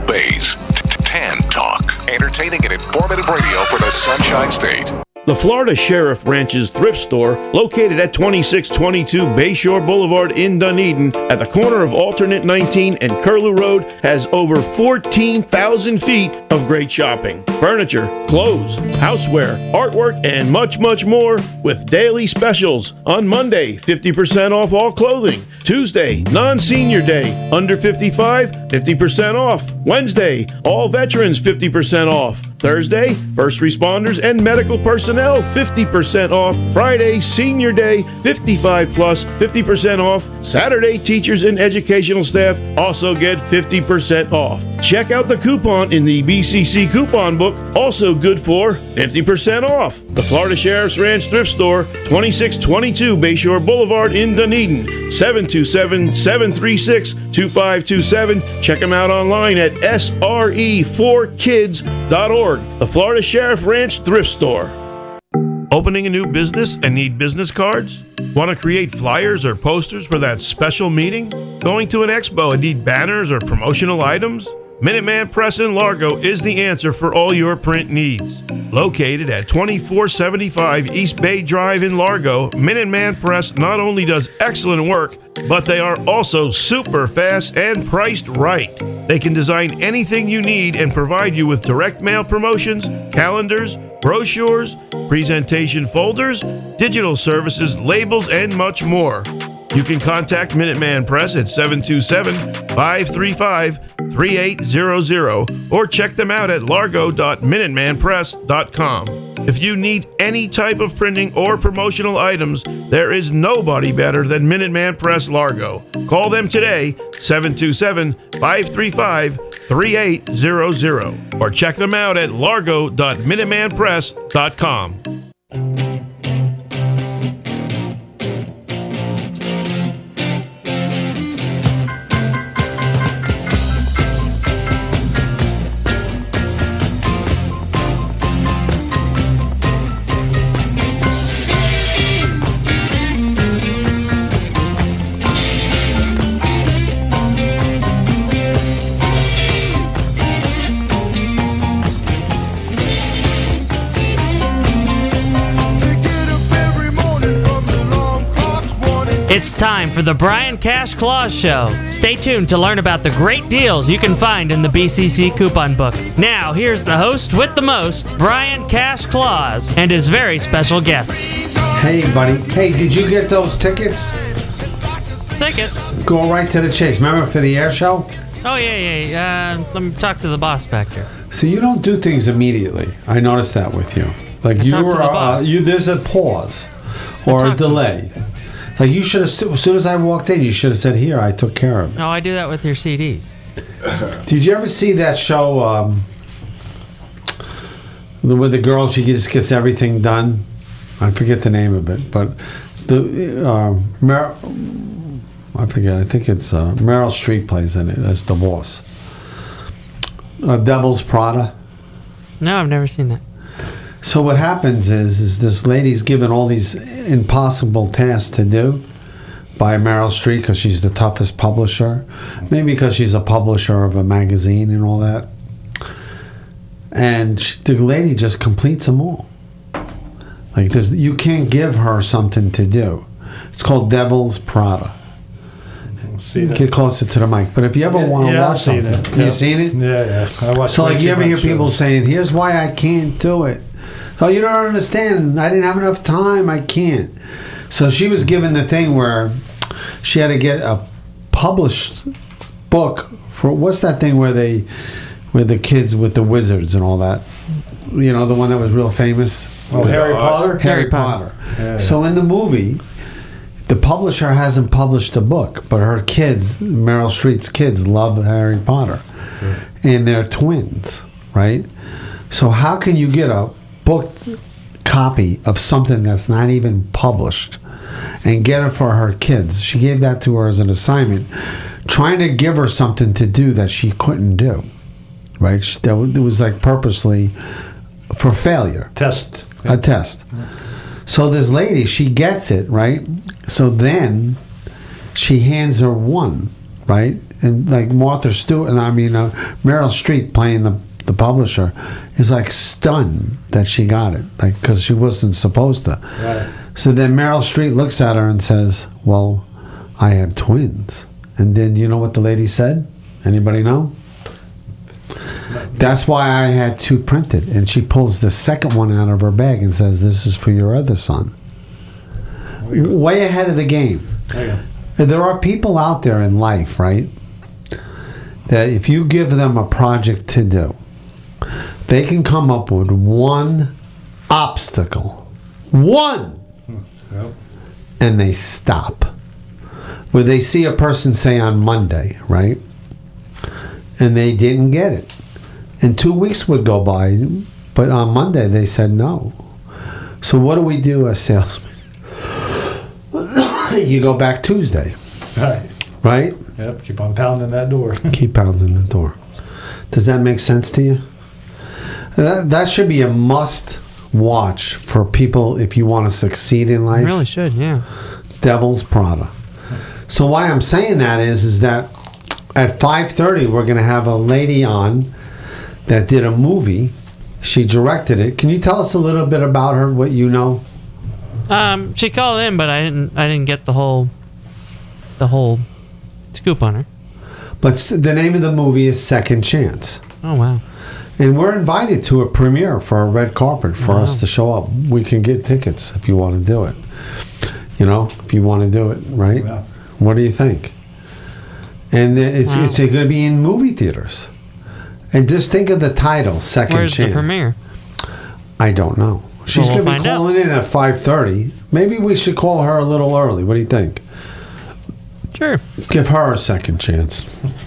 Bay's Tan Talk. Entertaining and informative radio for the Sunshine State. The Florida Sheriff Ranch's thrift store, located at 2622 Bayshore Boulevard in Dunedin, at the corner of Alternate 19 and Curlew Road, has over 14,000 feet of great shopping. Furniture, clothes, houseware, artwork, and much, much more, with daily specials. On Monday, 50% off all clothing. Tuesday, non-senior day, under 55, 50% off. Wednesday, all veterans, 50% off. Thursday, first responders and medical personnel, 50% off. Friday, senior day, 55 plus, 50% off. Saturday, teachers and educational staff also get 50% off. Check out the coupon in the BCC coupon book, also good for 50% off. The Florida Sheriff's Ranch Thrift Store, 2622 Bayshore Boulevard in Dunedin, 727-736-2527. Check them out online at sre4kids.org. The Florida Sheriff Ranch Thrift Store. Opening a new business and need business cards? Want to create flyers or posters for that special meeting? Going to an expo and need banners or promotional items? Minuteman Press in Largo is the answer for all your print needs. Located at 2475 East Bay Drive in Largo, Minuteman Press not only does excellent work, but they are also super fast and priced right. They can design anything you need and provide you with direct mail promotions, calendars, brochures, presentation folders, digital services, labels, and much more. You can contact Minuteman Press at 727-535-3800 or check them out at largo.minutemanpress.com. If you need any type of printing or promotional items, there is nobody better than Minuteman Press Largo. Call them today, 727-535-3800, or check them out at largo.minutemanpress.com. It's time for the Brian Cash Claus Show. Stay tuned to learn about the great deals you can find in the BCC coupon book. Now, here's the host with the most, Brian Cash Claus, and his very special guest. Hey, buddy. Hey, did you get those tickets? Tickets? Go right to the chase. Remember for the air show? Oh, yeah. Let me talk to the boss back here. So you don't do things immediately. I noticed that with you. Like there's a pause or a delay. Like you should have, as soon as I walked in, you should have said, "Here, I took care of it." No, I do that with your CDs. Did you ever see that show with the girl? She just gets everything done. I forget the name of it, but I forget. I think it's Meryl Streep plays in it as the boss. Devil's Prada. No, I've never seen that. So what happens is this lady's given all these impossible tasks to do by Meryl Streep because she's the toughest publisher. Maybe because she's a publisher of a magazine and all that. And the lady just completes them all. Like this, you can't give her something to do. It's called Devil's Prada. Get closer to the mic. But if you ever want to watch something, you seen it? Yeah. I watched. So like you ever hear people saying, "Here's why I can't do it." Oh, you don't understand. I didn't have enough time. I can't. So she was given the thing where she had to get a published book for what's that thing where the kids with the wizards and all that. You know, the one that was real famous. Oh, Harry Potter. Harry Potter. Yeah. So in the movie, the publisher hasn't published a book, but her kids, Meryl Streep's kids, love Harry Potter, and they're twins, right? So how can you get a book copy of something that's not even published and get it for her kids? She gave that to her as an assignment, trying to give her something to do that she couldn't do, right? It was like purposely for failure. A test. So this lady, she gets it, right? So then she hands her one, right? And like Martha Stewart, Meryl Streep playing the publisher is like stunned that she got it, like because she wasn't supposed to. Right. So then Meryl Streep looks at her and says, "Well, I have twins." And then you know what the lady said? Anybody know? That's why I had 2 printed. And she pulls the second one out of her bag and says, "This is for your other son." Way ahead of the game. There are people out there in life, right, that if you give them a project to do, they can come up with one obstacle. One! Yep. And they stop. Where they see a person say on Monday, right? And they didn't get it. And 2 weeks would go by, but on Monday they said no. So what do we do as salesmen? You go back Tuesday. Right. Right? Yep. Keep on pounding that door. Keep pounding the door. Does that make sense to you? That should be a must watch for people if you want to succeed in life. It really should, yeah. Devil's Prada. So why I'm saying that is that at 5:30 we're going to have a lady on that did a movie. She directed it. Can you tell us a little bit about her, what you know? She called in, but I didn't get the whole scoop on her. But the name of the movie is Second Chance. Oh wow! And we're invited to a premiere for a red carpet for us to show up. We can get tickets if you want to do it. You know, if you want to do it, right? Yeah. What do you think? And it's going to be in movie theaters. And just think of the title, Second Where's Chance. the premiere? I don't know. She's Well, we'll going to be find calling in at 5:30. Maybe we should call her a little early. What do you think? Sure. Give her a second chance.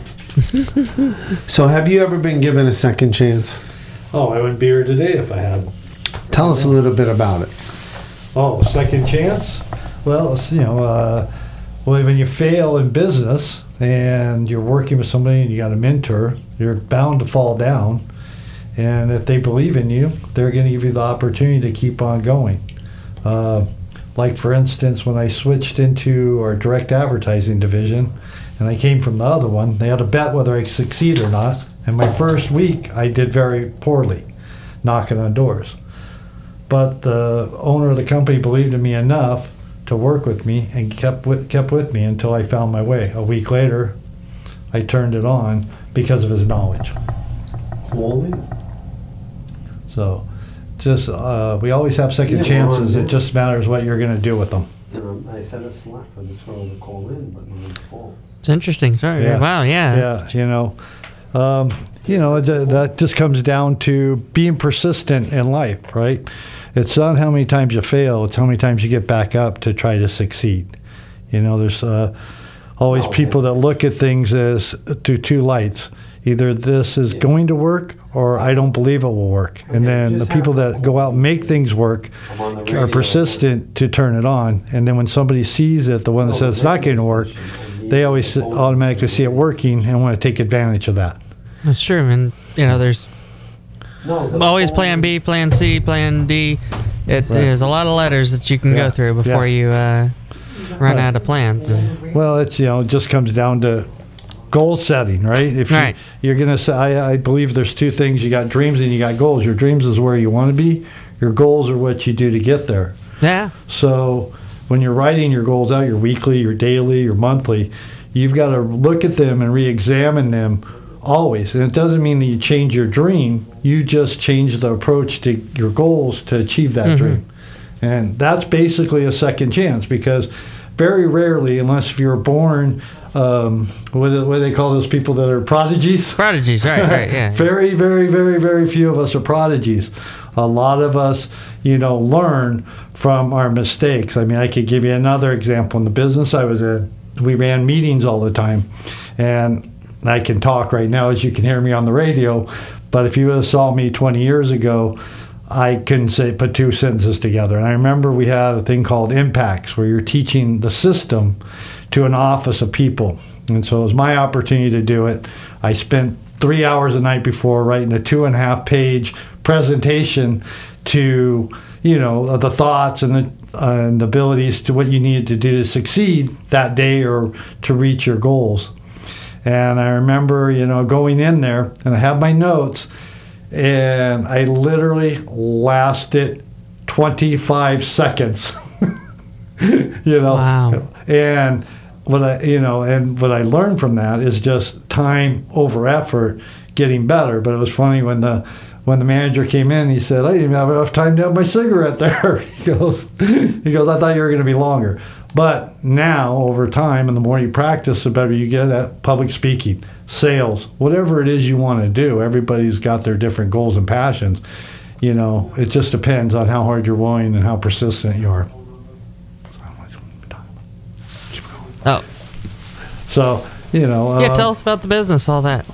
So have you ever been given a second chance? Oh, I wouldn't be here today if I had. Tell us a little bit about it. Oh, second chance? Well, it's, when you fail in business and you're working with somebody and you got a mentor, you're bound to fall down. And if they believe in you, they're going to give you the opportunity to keep on going. Like, for instance, when I switched into our direct advertising division, and I came from the other one, they had a bet whether I succeed or not. And my first week, I did very poorly, knocking on doors. But the owner of the company believed in me enough to work with me and kept with me until I found my way. A week later, I turned it on because of his knowledge. Holy. So, just we always have second chances. It just matters what you're going to do with them. I set a slot for this girl to call in, but no one's called. It's interesting. Sorry. Yeah. Wow. Yeah. Yeah. That just comes down to being persistent in life, right? It's not how many times you fail; it's how many times you get back up to try to succeed. There's always people that look at things as through two lights. Either this is going to work or I don't believe it will work. And then the people that go out and make things work are persistent to turn it on. And then when somebody sees it, the one that says it's not going to work, they always automatically see it working and want to take advantage of that. That's true. And, there's always plan B, plan C, plan D. There's a lot of letters that you can go through before you run out of plans. Well, it just comes down to goal setting, right? If you're going to say, I believe there's two things. You got dreams and you got goals. Your dreams is where you want to be. Your goals are what you do to get there. Yeah. So when you're writing your goals out, your weekly, your daily, your monthly, you've got to look at them and re-examine them always. And it doesn't mean that you change your dream. You just change the approach to your goals to achieve that dream. And that's basically a second chance, because very rarely, unless if you're born what do they call those people that are prodigies? Prodigies, right, yeah. Very, very, very, very few of us are prodigies. A lot of us, learn from our mistakes. I mean, I could give you another example. In the business I was in, we ran meetings all the time. And I can talk right now, as you can hear me on the radio, but if you would have saw me 20 years ago, I couldn't put two sentences together. And I remember we had a thing called Impacts, where you're teaching the system to an office of people. And so it was my opportunity to do it. I spent 3 hours the night before writing a 2.5-page presentation to, the thoughts and the abilities to what you needed to do to succeed that day or to reach your goals. And I remember, going in there, and I have my notes, and I literally lasted 25 seconds. Wow. And what I learned from that is just time over effort, getting better. But it was funny when the manager came in, he said, "I didn't even have enough time to have my cigarette there." He goes, "I thought you were going to be longer." But now, over time, and the more you practice, the better you get at public speaking, sales, whatever it is you want to do. Everybody's got their different goals and passions. It just depends on how hard you're willing and how persistent you are. Oh. So, tell us about the business, all that.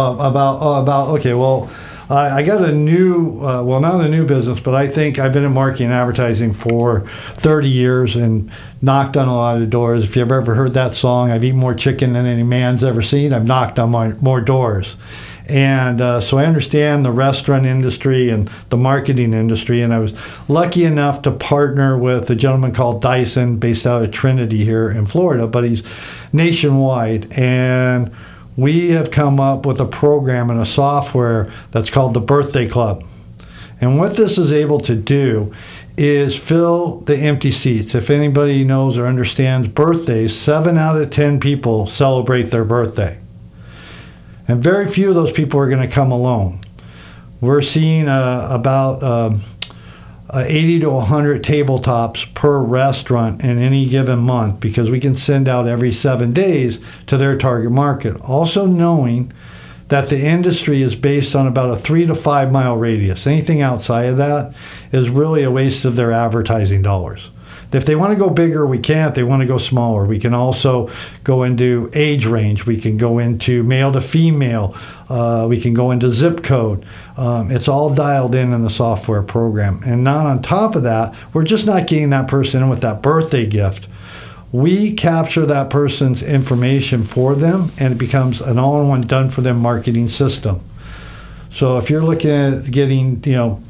I got a new, not a new business, but I think I've been in marketing and advertising for 30 years and knocked on a lot of doors. If you've ever heard that song, I've eaten more chicken than any man's ever seen, I've knocked on more doors. And so I understand the restaurant industry and the marketing industry, and I was lucky enough to partner with a gentleman called Dyson based out of Trinity here in Florida, but he's nationwide. And we have come up with a program and a software that's called the Birthday Club. And what this is able to do is fill the empty seats. If anybody knows or understands birthdays, 7 out of 10 people celebrate their birthday. And very few of those people are going to come alone. We're seeing about 80 to 100 tabletops per restaurant in any given month, because we can send out every 7 days to their target market. Also knowing that the industry is based on about a 3 to 5 mile radius. Anything outside of that is really a waste of their advertising dollars. If they want to go bigger, we can. If they want to go smaller, we can also go into age range. We can go into male to female. We can go into zip code. It's all dialed in the software program. And not on top of that, we're just not getting that person in with that birthday gift. We capture that person's information for them, and it becomes an all-in-one done-for-them marketing system. So if you're looking at getting,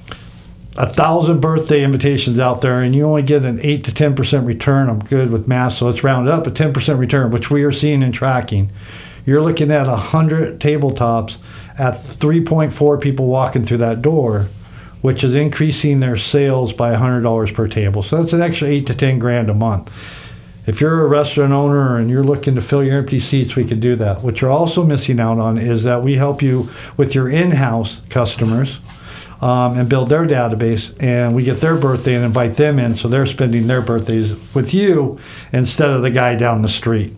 1,000 birthday invitations out there and you only get an 8 to 10% return, I'm good with math, so let's round it up, a 10% return, which we are seeing and tracking. You're looking at 100 tabletops at 3.4 people walking through that door, which is increasing their sales by $100 per table. So that's an extra 8 to 10 grand a month. If you're a restaurant owner and you're looking to fill your empty seats, we can do that. What you're also missing out on is that we help you with your in-house customers and build their database, and we get their birthday and invite them in, so they're spending their birthdays with you instead of the guy down the street.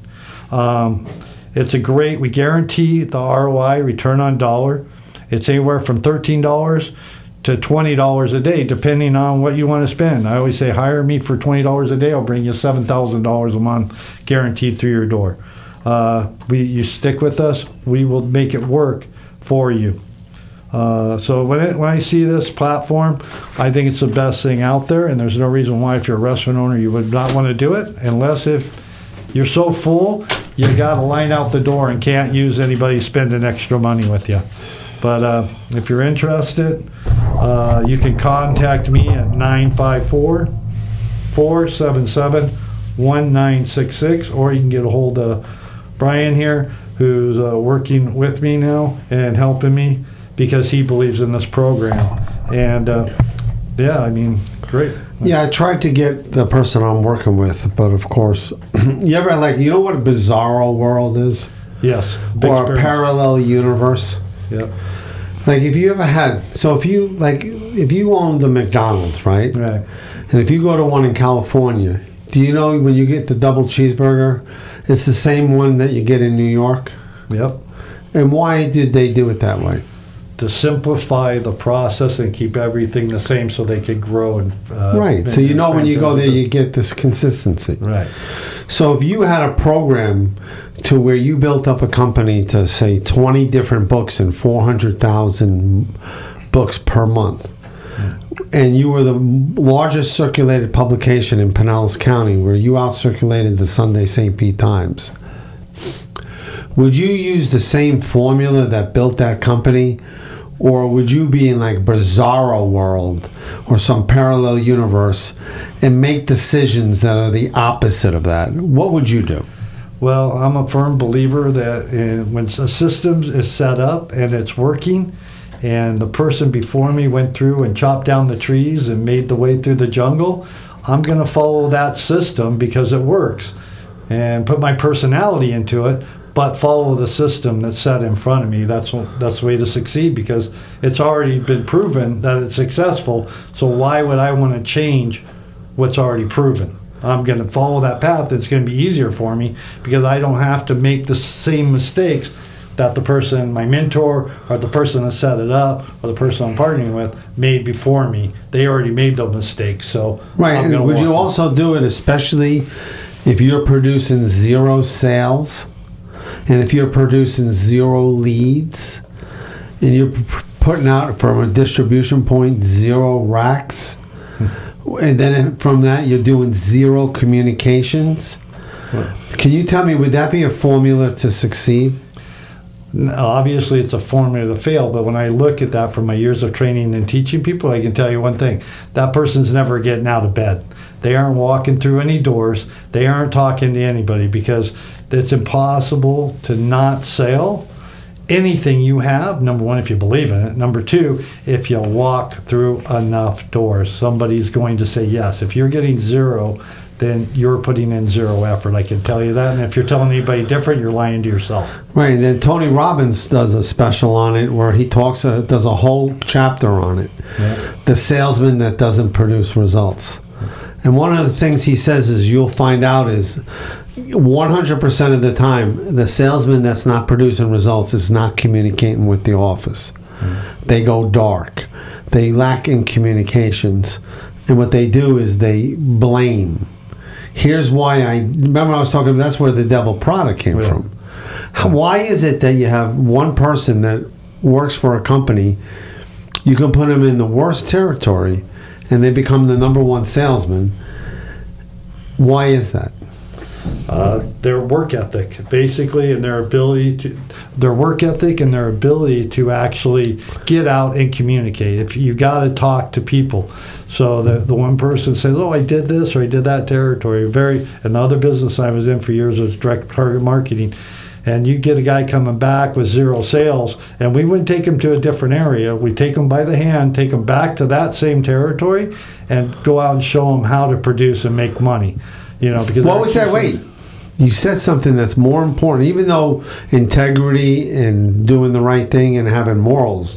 We guarantee the ROI, return on dollar. It's anywhere from $13 to $20 a day, depending on what you want to spend. I always say, hire me for $20 a day, I'll bring you $7,000 a month guaranteed through your door. You stick with us, we will make it work for you. So when I see this platform, I think it's the best thing out there, and there's no reason why, if you're a restaurant owner, you would not want to do it, unless if you're so full, you got to line out the door and can't use anybody spending extra money with you. But if you're interested, you can contact me at 954-477-1966, or you can get a hold of Brian here, who's working with me now and helping me, because he believes in this program. And great. Yeah, I tried to get the person I'm working with, but of course, you ever you know what a bizarro world is? Yes. Or a parallel universe? Yep. If you ever had, if you owned the McDonald's, right? Right. And if you go to one in California, do you know when you get the double cheeseburger, it's the same one that you get in New York? Yep. And why did they do it that way? To simplify the process and keep everything the same so they could grow. Right. So when you go there, you get this consistency. Right. So if you had a program to where you built up a company to, say, 20 different books and 400,000 books per month, and you were the largest circulated publication in Pinellas County, where you out-circulated the Sunday St. Pete Times, would you use the same formula that built that company? Or would you be in Bizarro world or some parallel universe and make decisions that are the opposite of that? What would you do? Well, I'm a firm believer that when a system is set up and it's working, and the person before me went through and chopped down the trees and made the way through the jungle, I'm going to follow that system because it works and put my personality into it, but follow the system that's set in front of me. That's the way to succeed, because it's already been proven that it's successful. So why would I want to change what's already proven? I'm going to follow that path. It's going to be easier for me because I don't have to make the same mistakes that the person, my mentor, or the person that set it up, or the person I'm partnering with made before me. They already made those mistakes. So right. And would you also do it, especially if you're producing 0 sales, and if you're producing 0 leads, and you're putting out from a distribution point 0 racks, and then from that you're doing 0 communications? Can you tell me, would that be a formula to succeed? Obviously, it's a formula to fail, but when I look at that from my years of training and teaching people, I can tell you one thing. That person's never getting out of bed. They aren't walking through any doors. They aren't talking to anybody, because it's impossible to not sell anything you have. Number one, if you believe in it. Number two, if you walk through enough doors, somebody's going to say yes. If you're getting 0, then you're putting in 0 effort. I can tell you that. And if you're telling anybody different, you're lying to yourself. Right. And then Tony Robbins does a special on it where he does a whole chapter on it. Yeah. The salesman that doesn't produce results. And one of the things he says is you'll find out is 100% of the time, the salesman that's not producing results is not communicating with the office. They go dark. They lack in communications. And what they do is they blame. Here's why remember I was talking, that's where the devil product came from. Why is it that you have one person that works for a company, you can put them in the worst territory, and they become the number 1 salesman? Why is that? Their work ethic, basically, and their work ethic and their ability to actually get out and communicate. If you got to talk to people, so the one person says, "Oh, I did this or I did that territory." Another business I was in for years was direct target marketing, and you get a guy coming back with 0 sales, and we wouldn't take him to a different area. We take him by the hand, take him back to that same territory, and go out and show him how to produce and make money. Because what was that? Wait, you said something that's more important. Even though integrity and doing the right thing and having morals,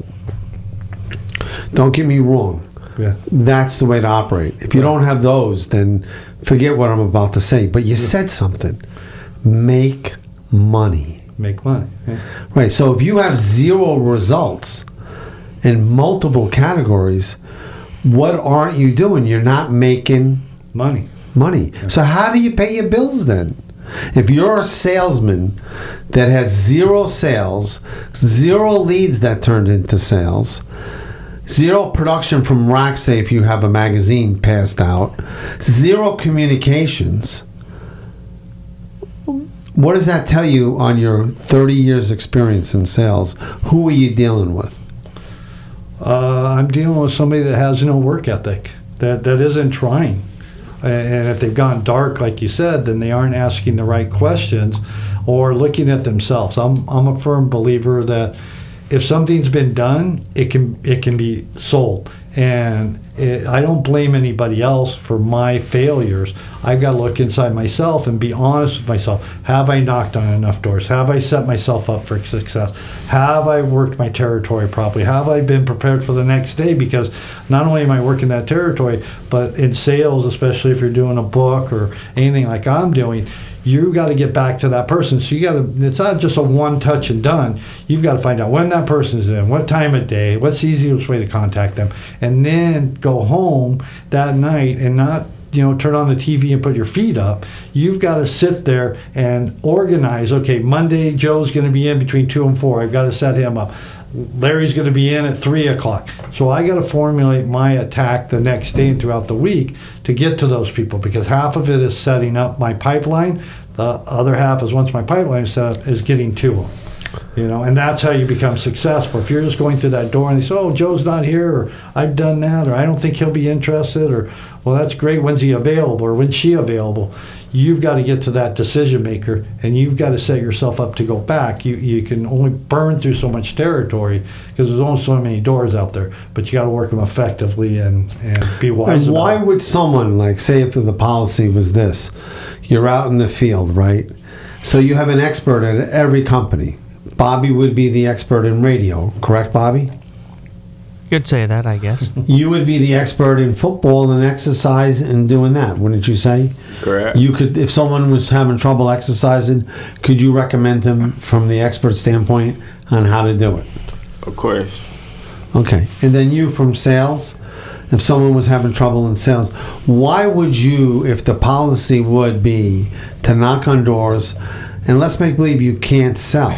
don't get me wrong. Yeah, that's the way to operate. If you don't have those, then forget what I'm about to say. But you said something. Make money. Make money. Yeah. Right. So if you have 0 results in multiple categories, what aren't you doing? You're not making money. Yeah. So how do you pay your bills then? If you're a salesman that has 0 sales, 0 leads that turned into sales, 0 production from racks, say if you have a magazine passed out, 0 communications, what does that tell you on your 30 years experience in sales? Who are you dealing with? I'm dealing with somebody that has no work ethic, that isn't trying. And if they've gone dark, like you said, then they aren't asking the right questions or looking at themselves. I'm a firm believer that if something's been done, it can be sold. And I don't blame anybody else for my failures. I've got to look inside myself and be honest with myself. Have I knocked on enough doors? Have I set myself up for success? Have I worked my territory properly? Have I been prepared for the next day? Because not only am I working that territory, but in sales, especially if you're doing a book or anything like I'm doing, you got to get back to that person. So it's not just a one touch and done. You've got to find out when that person's in, what time of day, what's the easiest way to contact them, and then go home that night and not turn on the TV and put your feet up. You've got to sit there and organize. Okay, Monday Joe's going to be in between 2 and 4. I've got to set him up. Larry's going to be in at 3 o'clock. So I got to formulate my attack the next day and throughout the week to get to those people, because half of it is setting up my pipeline. The other half is, once my pipeline is set up, is getting to them. And that's how you become successful. If you're just going through that door and they say, oh, Joe's not here, or I've done that, or I don't think he'll be interested, or, well, that's great, when's he available, or when's she available? You've got to get to that decision maker, and you've got to set yourself up to go back. You can only burn through so much territory because there's only so many doors out there, but you got to work them effectively and be wise. And why would someone, like, say if the policy was this, you're out in the field, right? So you have an expert at every company. Bobby would be the expert in radio, correct, Bobby? You could say that, I guess. You would be the expert in football and exercise and doing that, wouldn't you say? Correct. You could, if someone was having trouble exercising, could you recommend them from the expert standpoint on how to do it? Of course. Okay. And then you from sales, if someone was having trouble in sales, why would you, if the policy would be to knock on doors, and let's make believe you can't sell,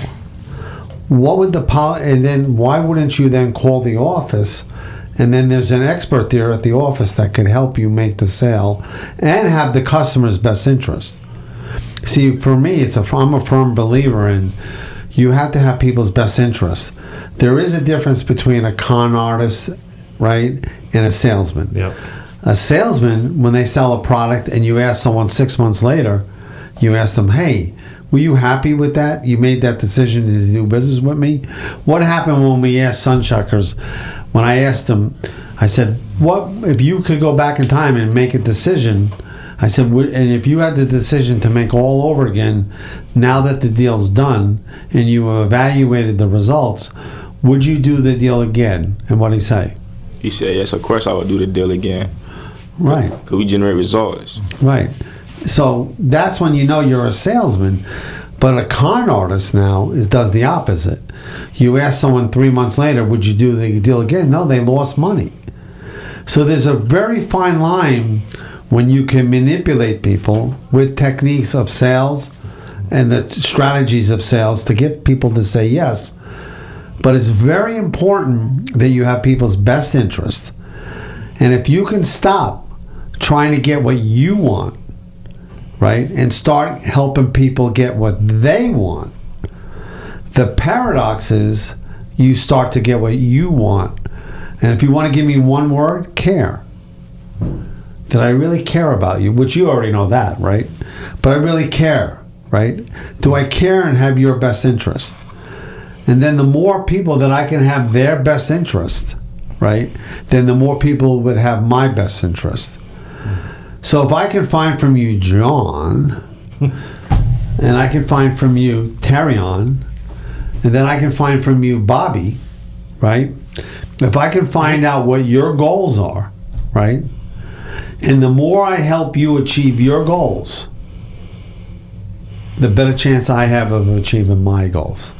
what would and then why wouldn't you then call the office, and then there's an expert there at the office that can help you make the sale and have the customer's best interest? See, for me, I'm a firm believer in you have to have people's best interest. There is a difference between a con artist, right, and a salesman. Yep. A salesman, when they sell a product and you ask someone 6 months later, you ask them, hey, were you happy with that? You made that decision to do business with me? What happened when we asked Sunshuckers? When I asked them, I said, what if you could go back in time and make a decision? I said, and if you had the decision to make all over again, now that the deal's done and you evaluated the results, would you do the deal again? And what did he say? He said, yes, of course I would do the deal again. Right. Because we generate results. Right. So that's when you know you're a salesman. But a con artist now does the opposite. You ask someone 3 months later, would you do the deal again? No, they lost money. So there's a very fine line when you can manipulate people with techniques of sales and the strategies of sales to get people to say yes. But it's very important that you have people's best interest. And if you can stop trying to get what you want, right, and start helping people get what they want, the paradox is you start to get what you want. And if you want to give me one word, care. That I really care about you, which you already know that, right? But I really care, right? Do I care and have your best interest? And then the more people that I can have their best interest, right, then the more people would have my best interest. So if I can find from you John, and I can find from you Terrion, and then I can find from you Bobby, right? If I can find out what your goals are, right? And the more I help you achieve your goals, the better chance I have of achieving my goals.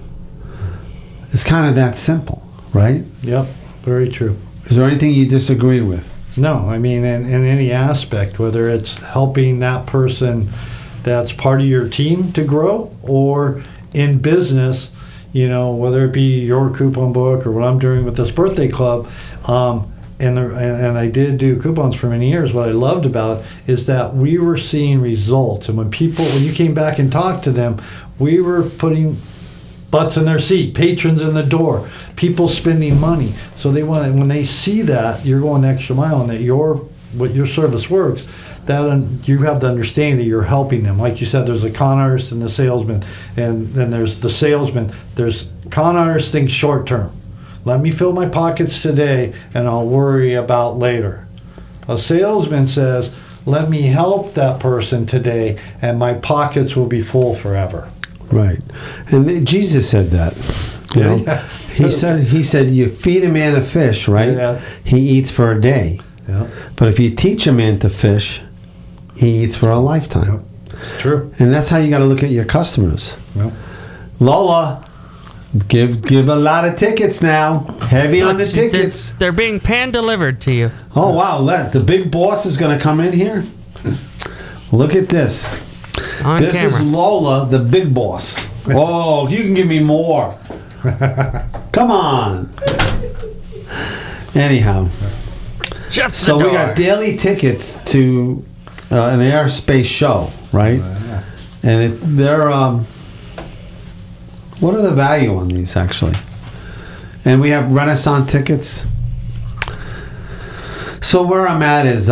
It's kind of that simple, right? Yep, very true. Is there anything you disagree with? No, I mean, in any aspect, whether it's helping that person that's part of your team to grow, or in business, whether it be your coupon book or what I'm doing with this birthday club, and I did do coupons for many years. What I loved about it is that we were seeing results, and when you came back and talked to them, we were putting butts in their seat, patrons in the door, people spending money. So they want, when they see that you're going the extra mile and that your service works, that you have the understanding that you're helping them. Like you said, there's a con artist and the salesman, and then there's the salesman. There's con artist thinks short term. Let me fill my pockets today and I'll worry about later. A salesman says, let me help that person today and my pockets will be full forever. Right. And Jesus said that. Yeah. He said you feed a man a fish, right? Yeah. He eats for a day. Yeah. But if you teach a man to fish, he eats for a lifetime. It's true. And that's how you got to look at your customers. Yeah. Lola, give a lot of tickets now. Heavy on the tickets. They're being hand delivered to you. Oh wow, the big boss is going to come in here. Look at this. On This camera. is Lola, the big boss. Oh, you can give me more. Come on. Anyhow, Shut the so door. we got daily tickets to an airspace show, right? And they're What are the value on these, actually? And we have Renaissance tickets. So where I'm at is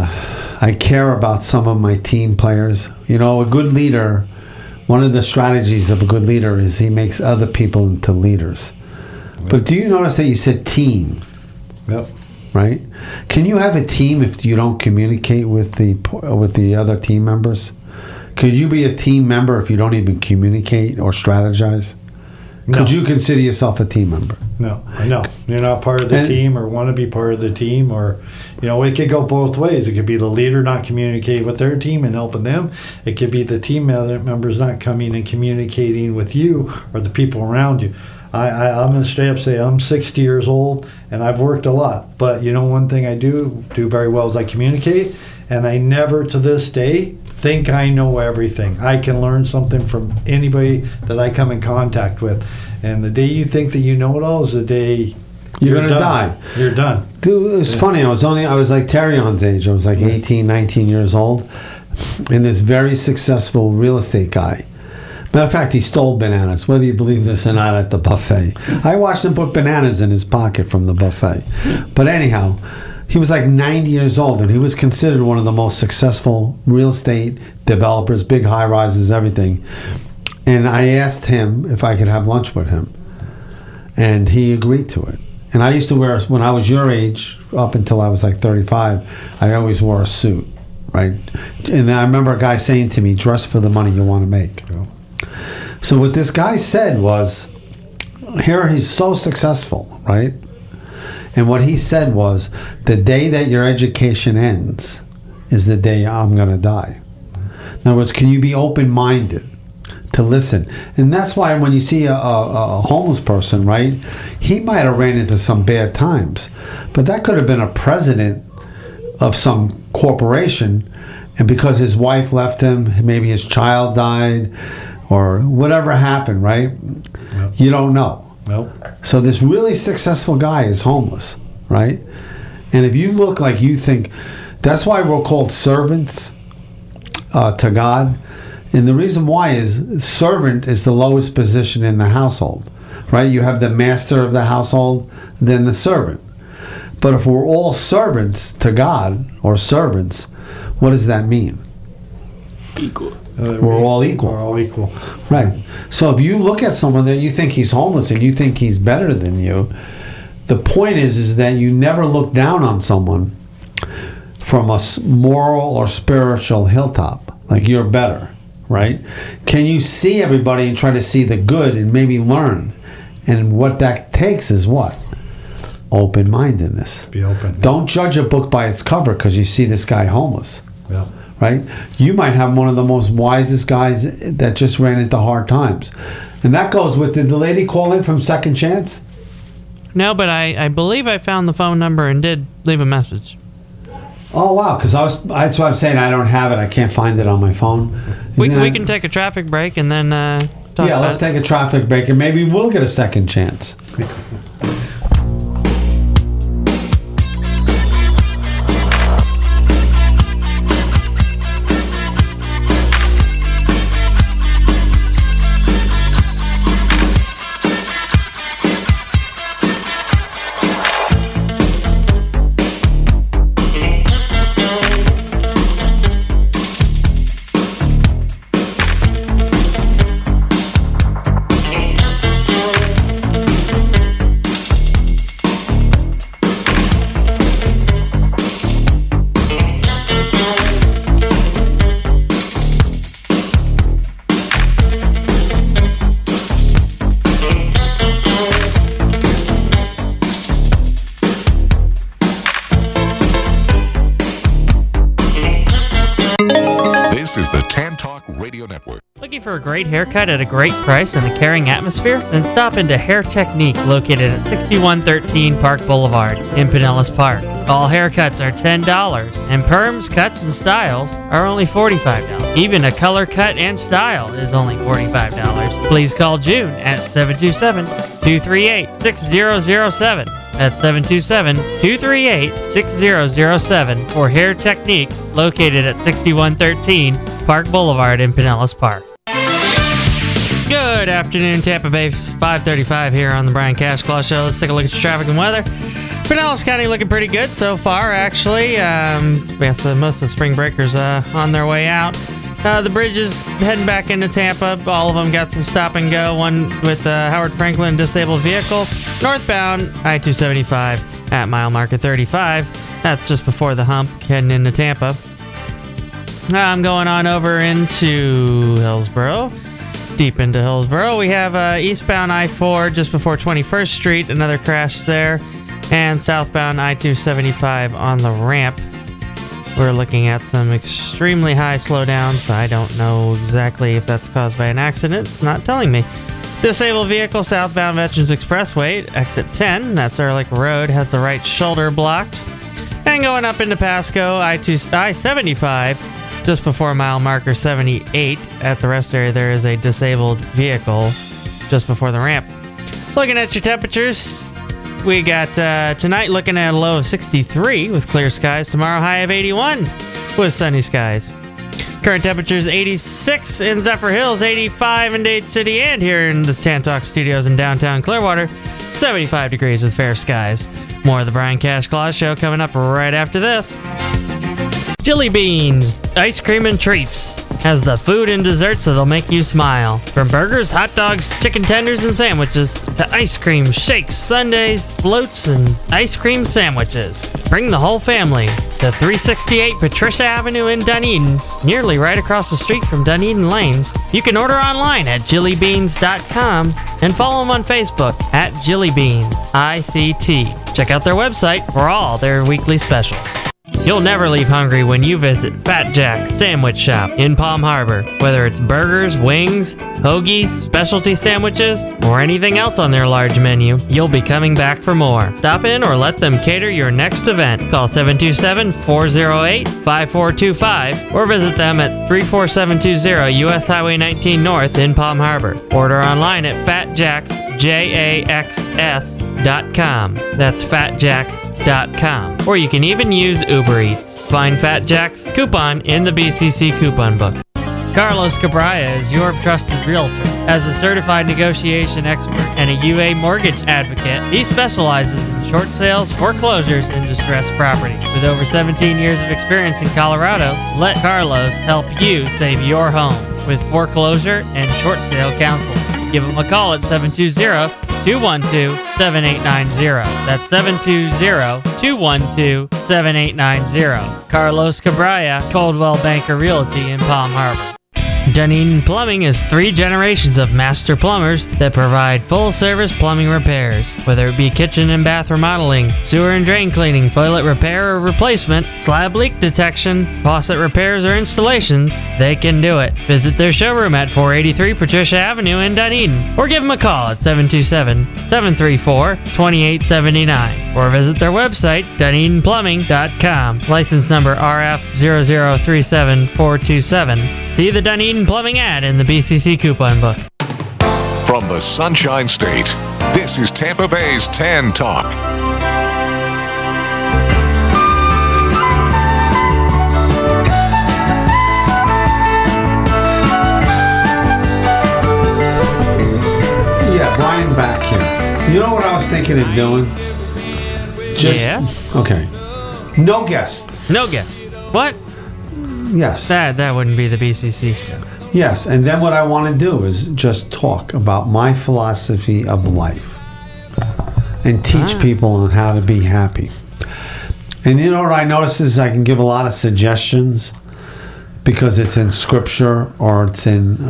I care about some of my team players. You know, a good leader, one of the strategies of a good leader is he makes other people into leaders. Yep. But do you notice that you said team? Yep. Right? Can you have a team if you don't communicate with the other team members? Could you be a team member if you don't even communicate or strategize? No. Could you consider yourself a team member? No. You're not part of the team or want to be part of the team, or, you know, it could go both ways. It could be the leader not communicating with their team and helping them. It could be the team members not coming and communicating with you or the people around you. I'm going to straight up say I'm 60 years old and I've worked a lot. But, you know, one thing I do very well is I communicate, and I never to this day think I know everything. I can learn something from anybody that I come in contact with. And the day you think that you know it all is the day you're going to die. You're done. Dude, it was funny. I was like Terrion's age. I was like 18, 19 years old. And this very successful real estate guy. Matter of fact, he stole bananas, whether you believe this or not, at the buffet. I watched him put bananas in his pocket from the buffet. But anyhow, he was like 90 years old, and he was considered one of the most successful real estate developers, big high-rises, everything. And I asked him if I could have lunch with him, and he agreed to it. And I used to wear, when I was your age, up until I was like 35, I always wore a suit, right? And I remember a guy saying to me, dress for the money you want to make. Yeah. So what this guy said was, here he's so successful, right? And what he said was, the day that your education ends is the day I'm going to die. In other words, can you be open-minded to listen? And that's why when you see a homeless person, right, he might have ran into some bad times, but that could have been a president of some corporation, and because his wife left him, maybe his child died, or whatever happened, right? Yep. You don't know. Nope. So this really successful guy is homeless, right? And if you look like you think, that's why we're called servants to God. And the reason why is servant is the lowest position in the household, right? You have the master of the household, then the servant. But if we're all servants to God, or servants, what does that mean? Equal. We're all equal. We're all equal. Right. So if you look at someone that you think he's homeless and you think he's better than you, the point is that you never look down on someone from a moral or spiritual hilltop. Like you're better, right? Can you see everybody and try to see the good and maybe learn? And what that takes is what? Open-mindedness. Be open. Don't judge a book by its cover because you see this guy homeless. Yeah. Right? You might have one of the most wisest guys that just ran into hard times. And that goes with, did the lady call in from Second Chance? No, but I believe I found the phone number and did leave a message. Oh, wow. Because that's why I'm saying I don't have it. I can't find it on my phone. We can take a traffic break and then talk Yeah, let's take a traffic break and maybe we'll get a second chance. This is the Tan Talk Radio Network. Looking for a great haircut at a great price and a caring atmosphere? Then stop into Hair Technique, located at 6113 Park Boulevard in Pinellas Park. All haircuts are $10, and perms, cuts, and styles are only $45. Even a color cut and style is only $45. Please call June at 727-238-6007. That's 727-238-6007 for Hair Technique, located at 6113 Park Boulevard in Pinellas Park. Good afternoon, Tampa Bay. 5:35 here on the Brian Cash Claw Show. Let's take a look at your traffic and weather. Pinellas County looking pretty good so far, actually. So most of the spring breakers on their way out. The bridges heading back into Tampa. All of them got some stop and go. One with Howard Franklin disabled vehicle. Northbound I-275 at mile marker 35. That's just before the hump heading into Tampa. I'm going on over into Hillsborough. Deep into Hillsborough, we have eastbound I-4 just before 21st Street. Another crash there. And southbound I-275 on the ramp. We're looking at some extremely high slowdowns. I don't know exactly if that's caused by an accident. It's not telling me. Disabled vehicle southbound Veterans Expressway, exit 10. That's Ehrlich Road. Has the right shoulder blocked. And going up into Pasco, I-75, just before mile marker 78. At the rest area, there is a disabled vehicle just before the ramp. Looking at your temperatures, we got tonight looking at a low of 63 with clear skies. Tomorrow, high of 81 with sunny skies. Current temperatures 86 in Zephyr Hills, 85 in Dade City, and here in the Tantalk Studios in downtown Clearwater, 75 degrees with fair skies. More of the Brian Cash Claus Show coming up right after this. Jelly Beans, ice cream and treats, has the food and desserts that'll make you smile. From burgers, hot dogs, chicken tenders, and sandwiches, to ice cream, shakes, sundaes, floats, and ice cream sandwiches. Bring the whole family to 368 Patricia Avenue in Dunedin, nearly right across the street from Dunedin Lanes. You can order online at jillybeans.com and follow them on Facebook at jillybeans, ICT. Check out their website for all their weekly specials. You'll never leave hungry when you visit Fat Jack's Sandwich Shop in Palm Harbor. Whether it's burgers, wings, hoagies, specialty sandwiches, or anything else on their large menu, you'll be coming back for more. Stop in or let them cater your next event. Call 727-408-5425 or visit them at 34720 US Highway 19 North in Palm Harbor. Order online at fatjaxs.com. That's fatjax.com. Or you can even use Uber Eats. Find Fat Jack's coupon in the BCC coupon book. Carlos Cabrera is your trusted realtor. As a certified negotiation expert and a UA mortgage advocate, he specializes in short sales, foreclosures, and distressed property. With over 17 years of experience in Colorado, let Carlos help you save your home with foreclosure and short sale counseling. Give him a call at 720-212-7890. That's 720-212-7890. Carlos Cabrera, Coldwell Banker Realty in Palm Harbor. Dunedin Plumbing is 3 generations of master plumbers that provide full-service plumbing repairs. Whether it be kitchen and bath remodeling, sewer and drain cleaning, toilet repair or replacement, slab leak detection, faucet repairs or installations, they can do it. Visit their showroom at 483 Patricia Avenue in Dunedin or give them a call at 727-734-2879 or visit their website, DunedinPlumbing.com. License number RF0037427. See the Dunedin Plumbing ad in the BCC coupon book. From the Sunshine State, this is Tampa Bay's Tan Talk. Yeah, Brian back here. You know what I was thinking of doing? Okay. No guest. No guest. What? Yes. That wouldn't be the BCC show. Yes, and then what I want to do is just talk about my philosophy of life and teach people on how to be happy. And you know what I notice is I can give a lot of suggestions because it's in scripture or it's in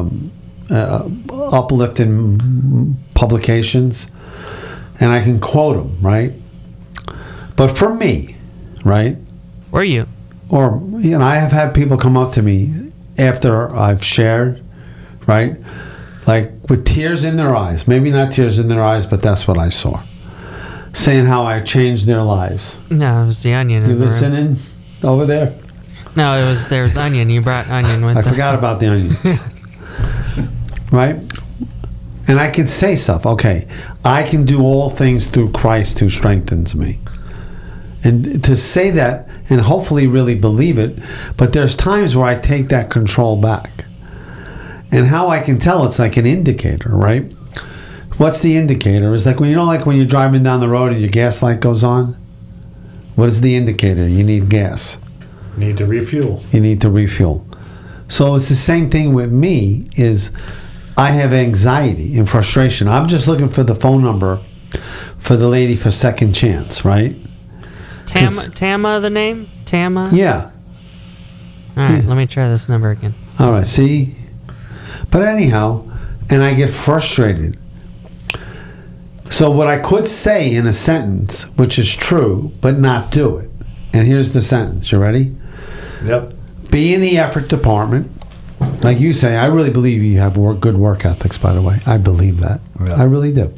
uplifting publications, and I can quote them, right? But for me, right? Were you? Or, you know, I have had people come up to me after I've shared, right? Like with tears in their eyes. Maybe not tears in their eyes, but that's what I saw. Saying how I changed their lives. No, it was the onion. You listening over there? No, there was onion. You brought onion with I forgot about the onions. Right? And I can say stuff. Okay, I can do all things through Christ who strengthens me. And to say that and hopefully really believe it, but there's times where I take that control back. And how I can tell, it's like an indicator, right? What's the indicator? It's like when when you're driving down the road and your gas light goes on. What is the indicator? You need gas. Need to refuel. You need to refuel. So it's the same thing with me. Is I have anxiety and frustration. I'm just looking for the phone number for the lady for Second Chance, right? Tama, the name? Tama? Yeah. All right, let me try this number again. All right, see? But anyhow, and I get frustrated. So what I could say in a sentence, which is true, but not do it. And here's the sentence. You ready? Yep. Be in the effort department. Like you say, I really believe you have good work ethics, by the way. I believe that. Yeah. I really do.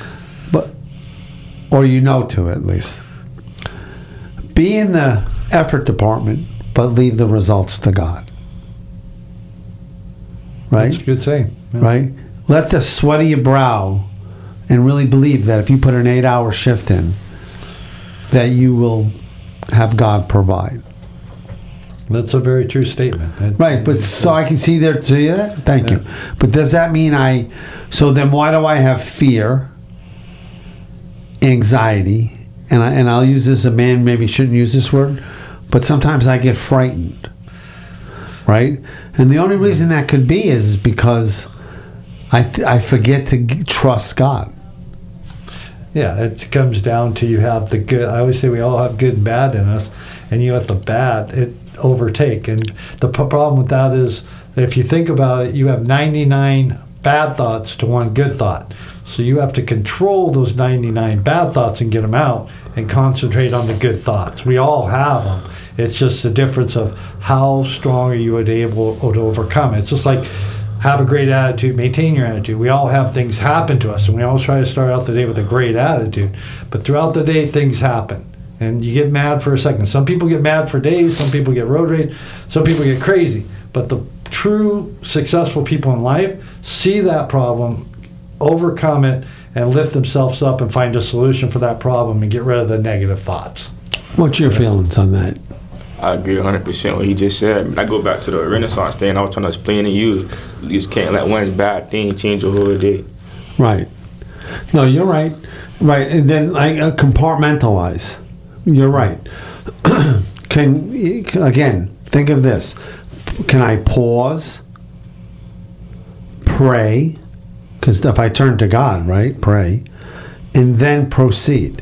Or you know to at least. Be in the effort department, but leave the results to God. Right? That's a good saying. Yeah. Right? Let the sweat of your brow and really believe that if you put an 8-hour shift in, that you will have God provide. That's a very true statement. Right, but so I can see there. See that? Thank you. But does that mean so then why do I have fear, anxiety, and I'll use this, a man maybe shouldn't use this word, but sometimes I get frightened, right? And the only reason that could be is because I forget to trust God. Yeah, it comes down to you have the good. I always say we all have good and bad in us, and you let the bad overtake. And the problem with that is, if you think about it, you have 99 bad thoughts to one good thought. So you have to control those 99 bad thoughts and get them out and concentrate on the good thoughts. We all have them. It's just the difference of how strong are you able to overcome it. It's just like have a great attitude, maintain your attitude. We all have things happen to us, and we always try to start out the day with a great attitude. But throughout the day, things happen, and you get mad for a second. Some people get mad for days. Some people get road rage. Some people get crazy. But the true successful people in life see that problem, overcome it, and lift themselves up and find a solution for that problem and get rid of the negative thoughts. What's your feelings on that? I agree 100% what he just said. I go back to the Renaissance thing I was trying to explain to you. You just can't let one bad thing change your whole day. Right. No, you're right. Right, and then compartmentalize. You're right. Again, think of this. Can I pause, pray, because if I turn to God, right, pray, and then proceed?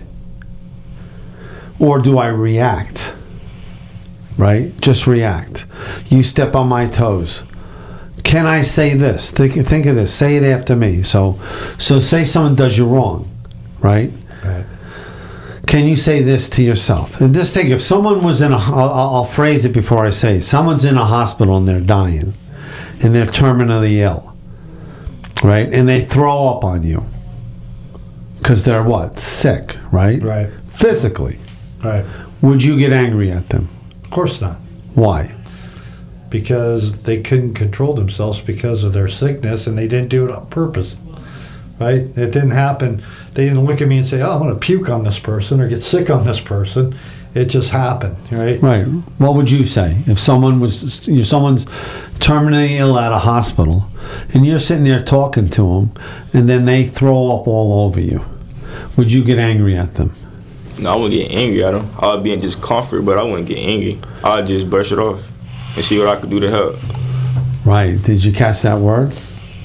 Or do I react? Right? Just react. You step on my toes. Can I say this? Think of this. Say it after me. So say someone does you wrong, right? Right. Can you say this to yourself? And just think, if someone was I'll phrase it before I say it. Someone's in a hospital and they're dying, and they're terminally ill, right? And they throw up on you because they're what? Sick, right? Right. Physically. Right. Would you get angry at them? Of course not. Why? Because they couldn't control themselves because of their sickness, and they didn't do it on purpose. Right? It didn't happen. They didn't look at me and say, "Oh, I'm going to puke on this person or get sick on this person." It just happened. Right? Right. What would you say if someone's terminally ill at a hospital, and you're sitting there talking to them, and then they throw up all over you? Would you get angry at them? No, I wouldn't get angry at them. I would be in discomfort, but I wouldn't get angry. I would just brush it off and see what I could do to help. Right. Did you catch that word?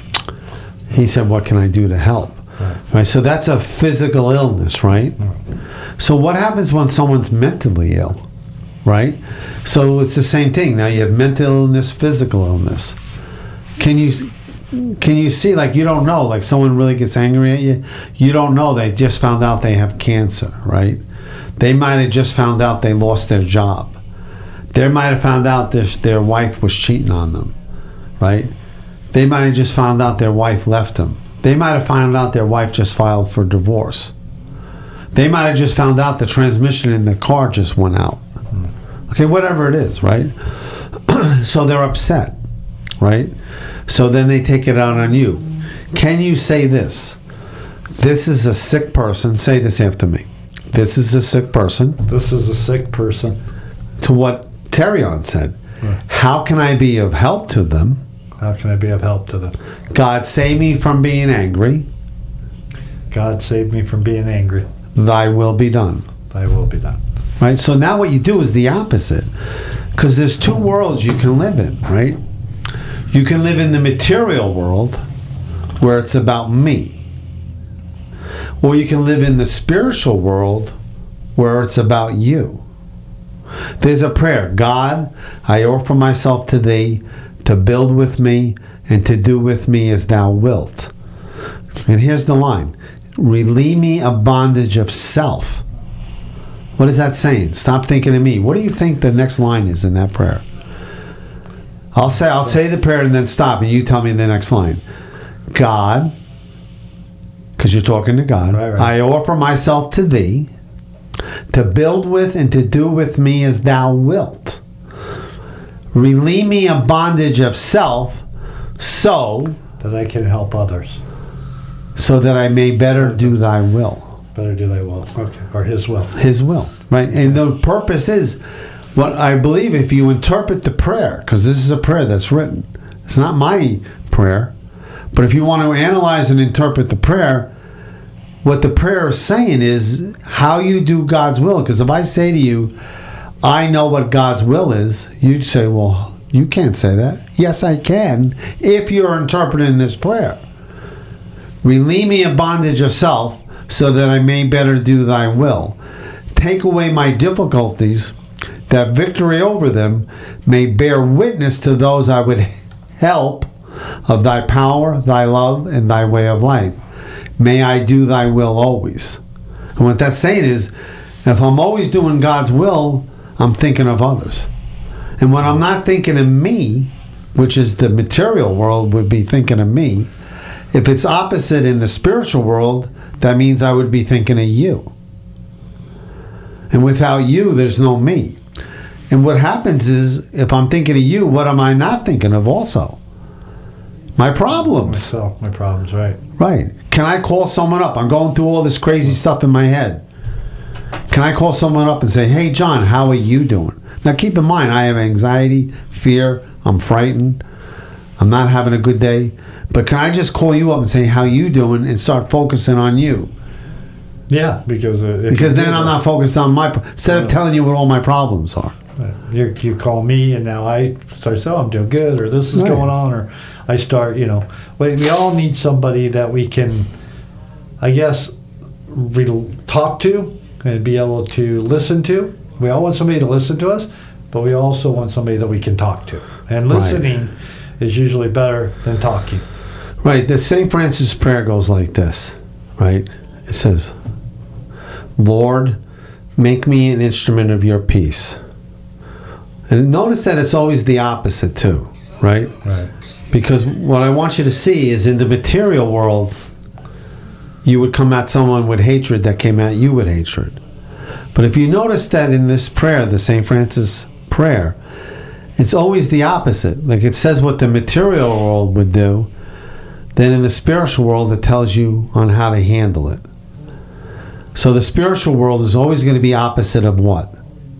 He said, "What can I do to help?" Right. So that's a physical illness, right? So what happens when someone's mentally ill, right? So it's the same thing. Now you have mental illness, physical illness. Can you see, like, you don't know, like someone really gets angry at you, you don't know they just found out they have cancer, right? They might have just found out they lost their job. They might have found out their wife was cheating on them, right? They might have just found out their wife left them. They might have found out their wife just filed for divorce. They might have just found out the transmission in the car just went out. Okay, whatever it is, right? So they're upset, right? So then they take it out on you. Can you say this? This is a sick person. Say this after me. This is a sick person. This is a sick person. To what Terrion said. Right. How can I be of help to them? How can I be of help to them? God, save me from being angry. God, save me from being angry. Thy will be done. Thy will be done. Right? So now what you do is the opposite. Because there's two worlds you can live in, right? You can live in the material world where it's about me. Or you can live in the spiritual world where it's about you. There's a prayer. God, I offer myself to thee to build with me and to do with me as thou wilt. And here's the line. Relieve me of bondage of self. What is that saying? Stop thinking of me. What do you think the next line is in that prayer? I'll say the prayer and then stop, and you tell me the next line. God, because you're talking to God, right. I offer myself to thee to build with and to do with me as thou wilt. Relieve me of bondage of self so that I can help others. So that I may better do thy will. Better do thy will. Okay. Or his will. His will. Right? And the purpose is, what I believe, if you interpret the prayer, because this is a prayer that's written. It's not my prayer. But if you want to analyze and interpret the prayer, what the prayer is saying is how you do God's will. Because if I say to you, I know what God's will is, you'd say, well, you can't say that. Yes, I can, if you're interpreting this prayer. Relieve me of bondage of self, so that I may better do thy will. Take away my difficulties, that victory over them may bear witness to those I would help of thy power, thy love, and thy way of life. May I do thy will always. And what that's saying is, if I'm always doing God's will, I'm thinking of others. And when I'm not thinking of me, which is the material world would be thinking of me, if it's opposite in the spiritual world, that means I would be thinking of you. And without you, there's no me. And what happens is, if I'm thinking of you, what am I not thinking of also? My problems. Myself, my problems, right. Right. Can I call someone up? I'm going through all this crazy stuff in my head. Can I call someone up and say, hey, John, how are you doing? Now, keep in mind, I have anxiety, fear, I'm frightened, I'm not having a good day. But can I just call you up and say, how you doing, and start focusing on you? Yeah, because then I'm not focused on instead of telling you what all my problems are. You call me, and now I start saying, I'm doing good, or this is going on, or I start, we all need somebody that we can, I guess, talk to and be able to listen to. We all want somebody to listen to us, but we also want somebody that we can talk to. And listening is usually better than talking. Right. The St. Francis prayer goes like this, right? It says, Lord, make me an instrument of your peace. And notice that it's always the opposite too, right? Right. Because what I want you to see is in the material world, you would come at someone with hatred that came at you with hatred. But if you notice that in this prayer, the St. Francis prayer, it's always the opposite. Like it says what the material world would do, then in the spiritual world it tells you on how to handle it. So the spiritual world is always going to be opposite of what?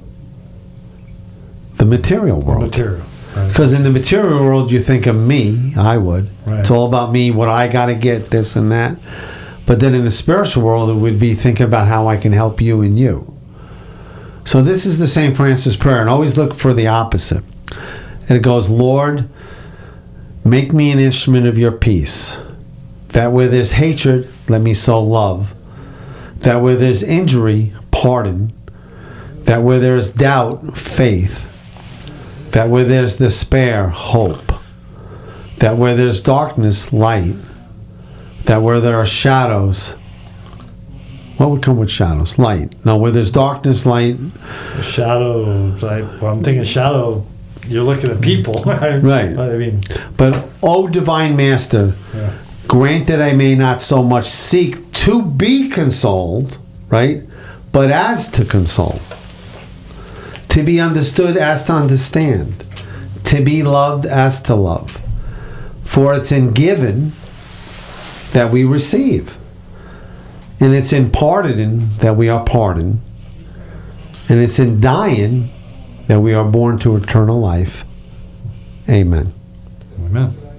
The material world. Material. Because in the material world you think of me, I would. Right. It's all about me, what I got to get, this and that. But then in the spiritual world it would be thinking about how I can help you and you. So this is the St. Francis prayer, and always look for the opposite. And it goes, Lord, make me an instrument of your peace. That where there's hatred, let me sow love. That where there's injury, pardon. That where there's doubt, faith. That where there's despair, hope. That where there's darkness, light. That where there are shadows, what would come with shadows? Light. No, where there's darkness, light. Shadow, I'm thinking shadow, you're looking at people. Right. I mean. But, O Divine Master, grant that I may not so much seek to be consoled, right, but as to console. To be understood as to understand. To be loved as to love. For it's in giving that we receive. And it's in pardoning that we are pardoned. And it's in dying that we are born to eternal life. Amen. Amen.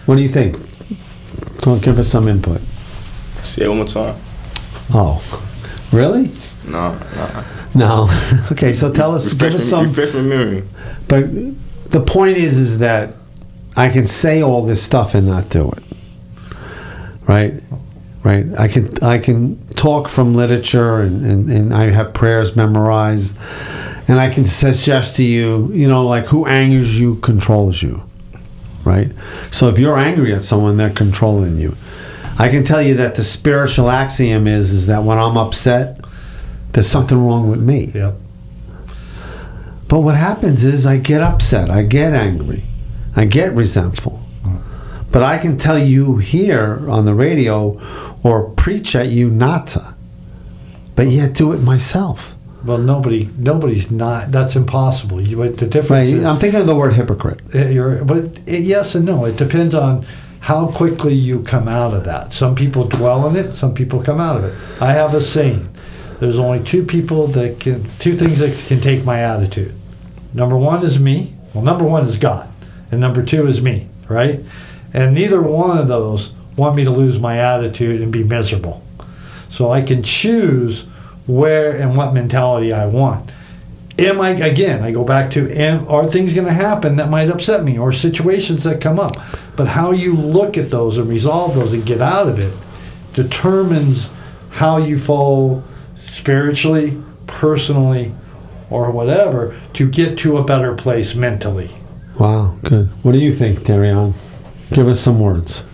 What do you think? Don't give us some input. Say it one more time. Oh, really? No. No. Okay, so tell us. Give us some. Refresh my memory. But the point is that I can say all this stuff and not do it. Right. I can talk from literature and I have prayers memorized, and I can suggest to you, like who angers you controls you. Right? So if you're angry at someone, they're controlling you. I can tell you that the spiritual axiom is that when I'm upset, there's something wrong with me. Yep. But what happens is I get upset, I get angry, I get resentful. But I can tell you here on the radio or preach at you not to, but yet do it myself. Well, nobody's not. That's impossible. The difference Right. is, I'm thinking of the word hypocrite. Yes and no. It depends on how quickly you come out of that. Some people dwell in it. Some people come out of it. I have a saying. There's only two things that can take my attitude. Number one is me. Well, number one is God. And number two is me, right? And neither one of those want me to lose my attitude and be miserable. So I can choose where and what mentality I want. I go back to, are things going to happen that might upset me or situations that come up? But how you look at those and resolve those and get out of it determines how you fall spiritually, personally, or whatever to get to a better place mentally. Wow, good. What do you think, Darion? Give us some words.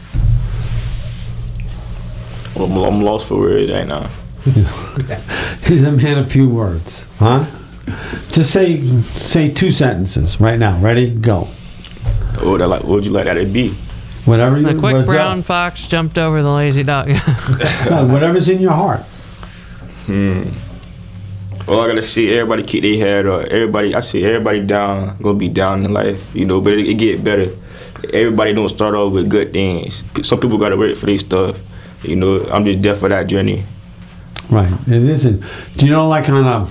Well, I'm lost for words right now. He's a man of few words, huh? Just say 2 sentences right now. Ready? Go. What would you like that to be? Whatever you. The quick brown fox jumped over the lazy dog. Whatever's in your heart. Well, I gotta see everybody keep their head up. I see everybody down, gonna be down in life, but it get better. Everybody don't start off with good things. Some people gotta wait for their stuff. I'm just there for that journey. Right. It isn't. Do you know like on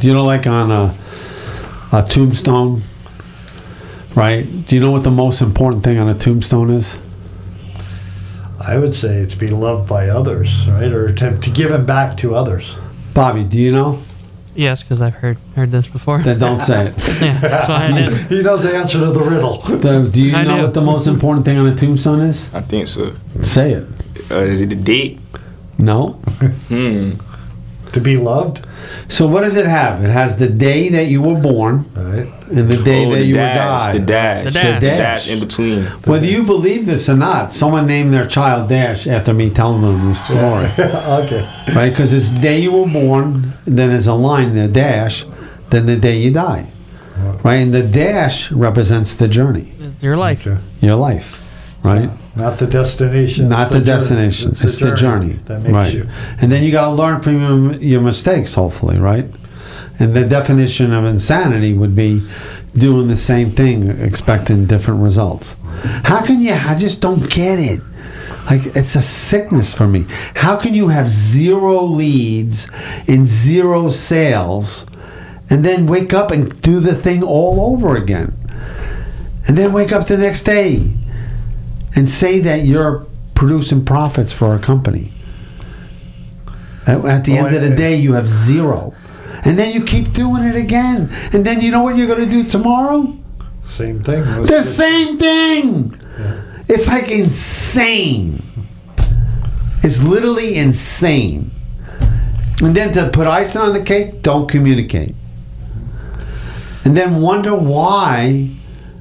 a tombstone? Right. Do you know what the most important thing on a tombstone is? I would say to be loved by others, right? Or to give him back to others. Bobby, do you know? Yes, because I've heard this before. Then don't say it. Yeah, that's why I did. He knows the answer to the riddle. Do you know what the most important thing on a tombstone is? I think so. Say it. Is it the date? No. To be loved. So what does it have? It has the day that you were born, right, and the day that you were died. died. The dash in between. Whether you believe this or not, someone named their child Dash after me telling them this story. Okay. Right? Because it's the day you were born, then there's a line there, dash, then the day you die. Right? And the dash represents the journey. It's your life. Okay. Your life. Right? Not the destination. Not the destination. It's the journey. That makes you. And then you got to learn from your mistakes, hopefully, right? And the definition of insanity would be doing the same thing, expecting different results. How can you? I just don't get it. Like, it's a sickness for me. How can you have 0 leads and 0 sales and then wake up and do the thing all over again? And then wake up the next day and say that you're producing profits for a company. At the end of the day, you have 0. And then you keep doing it again. And then you know what you're going to do tomorrow? Same thing. The same thing. Yeah. It's like insane. It's literally insane. And then to put icing on the cake, don't communicate. And then wonder why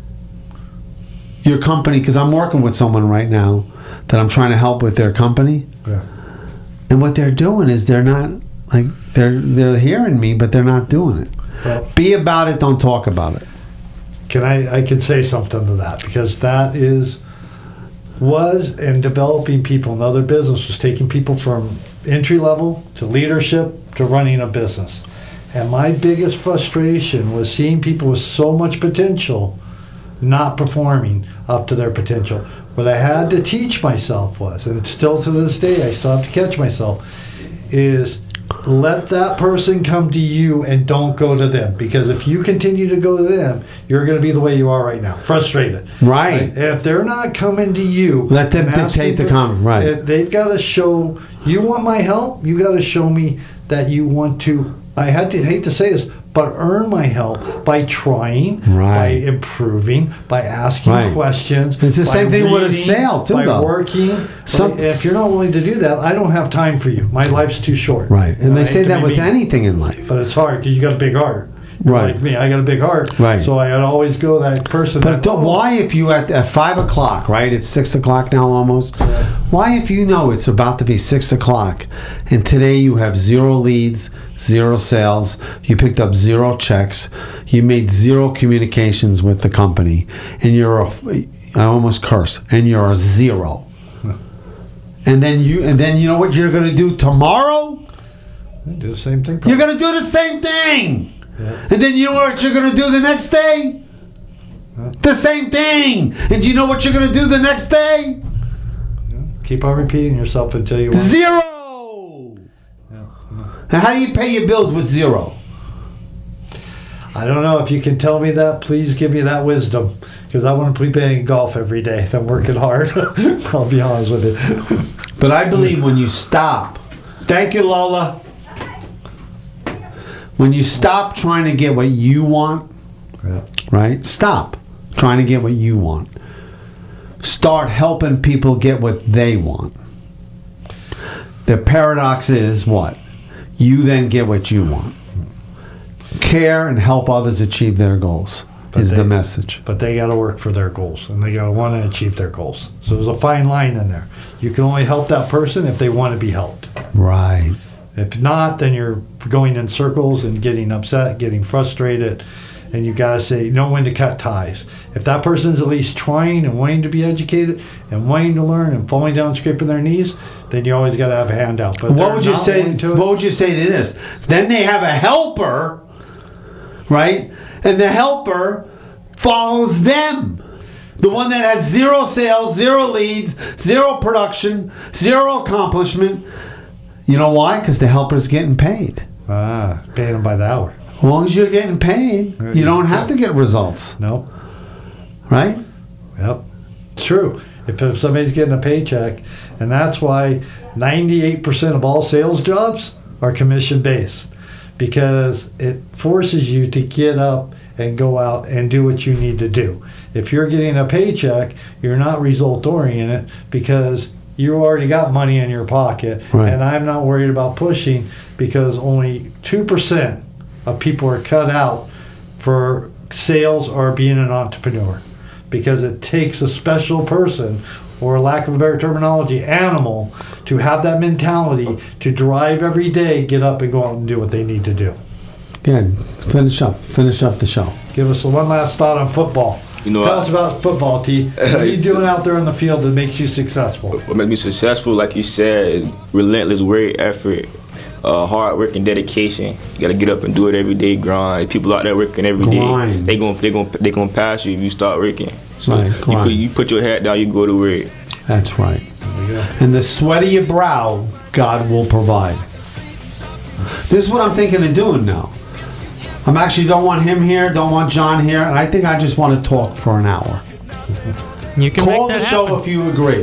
your company, because I'm working with someone right now that I'm trying to help with their company. Yeah. And what they're doing is they're not, like, they're hearing me, but they're not doing it. Well, be about it, don't talk about it. I can say something to that, because that was in developing people in other businesses, taking people from entry level to leadership to running a business. And my biggest frustration was seeing people with so much potential not performing up to their potential. What I had to teach myself was, and still to this day I still have to catch myself, is let that person come to you and don't go to them. Because if you continue to go to them, you're going to be the way you are right now, frustrated. Right. If they're not coming to you, let them and dictate the comment. Right. They've got to show, you want my help, you got to show me that you want to, hate to say this, but earn my help by trying, by improving, by asking questions. It's the same thing with a sale, too, by working. If you're not willing to do that, I don't have time for you. My life's too short. Right. And they say that with anything in life. But it's hard because you got a big heart. Right. Like me, I got a big heart. Right. So I always go that person. But why, if you at 5 o'clock, right? It's 6 o'clock now almost. Yeah. Why, if you know it's about to be 6 o'clock, and today you have 0 leads, 0 sales, you picked up 0 checks, you made 0 communications with the company, and I almost cursed, and you're a 0. And then you know what you're going to do tomorrow? Do the same thing. You're going to do the same thing. Yeah. And then you know what you're going to do the next day? The same thing. And do you know what you're going to do the next day? Keep on repeating yourself until you want 0. And how do you pay your bills with 0? I don't know. If you can tell me that, please give me that wisdom. Because I want to be playing golf every day. I'm working hard. I'll be honest with you. But I believe when you stop. Thank you, Lola. When you stop trying to get what you want, right? Stop trying to get what you want. Start helping people get what they want. The paradox is what? You then get what you want. Care and help others achieve their goals is the message. But they got to work for their goals, and they got to want to achieve their goals. So there's a fine line in there. You can only help that person if they want to be helped. Right. If not, then you're going in circles and getting upset, getting frustrated, and you got to say, know when to cut ties. If that person's at least trying and wanting to be educated and wanting to learn and falling down, scraping their knees, then you always got to have a handout. But what would you say? What would you say to this? Then they have a helper, right? And the helper follows them. The one that has 0 sales, 0 leads, 0 production, 0 accomplishment. You know why? Because the helper's getting paid. Paying them by the hour. As long as you're getting paid, you don't have to get results. No. Right? Yep. It's true. If somebody's getting a paycheck, and that's why 98% of all sales jobs are commission-based, because it forces you to get up and go out and do what you need to do. If you're getting a paycheck, you're not result-oriented because you already got money in your pocket, and I'm not worried about pushing because only 2% of people are cut out for sales or being an entrepreneur, because it takes a special person, or lack of a better terminology, animal, to have that mentality to drive every day, get up and go out and do what they need to do. Good. Finish up the show. Give us one last thought on football. Tell us about football, T. What are you doing out there in the field that makes you successful? What makes me successful, like you said, is relentless work, effort, hard work and dedication. You got to get up and do it every day. Grind. People out there working every day. They gonna pass you if you start working. So you put your head down. You go to work. That's right. And the sweat of your brow, God will provide. This is what I'm thinking of doing now. I'm actually don't want him here, don't want John here, and I think I just want to talk for an hour. You can call make that the show happen if you agree.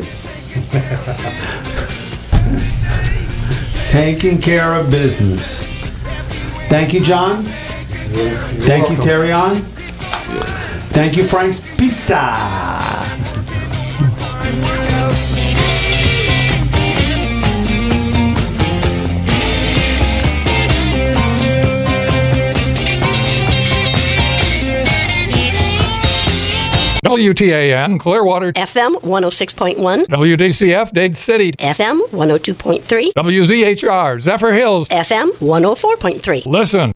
Taking care of business. Thank you, John. Thank you, Terrion. Thank you, Frank's Pizza. WTAN, Clearwater. FM 106.1. WDCF, Dade City. FM 102.3. WZHR, Zephyr Hills. FM 104.3. Listen.